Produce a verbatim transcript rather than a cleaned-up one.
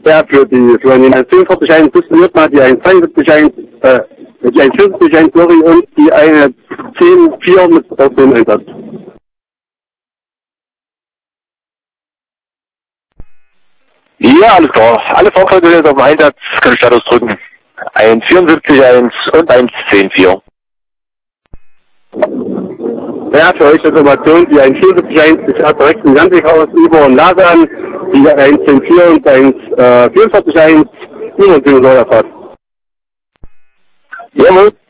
Ja, für die, für den eins fünfundvierzig eins fusioniert man die eins dreiundsiebzig eins, äh, die eins fünfzig eins, sorry, und die eine zehn vier mit auf dem Einsatz. Ja, alles klar. Alle Fahrzeuge sind auf dem Einsatz, können Status drücken. eins vierundsiebzig eins und eins zehn vier. Ja, für euch Information, die eins vierundsiebzig eins ist ja direkt im Landweghaus über und Lasan, die eins zehn vier und eins vierundvierzig eins, nur und Jawohl.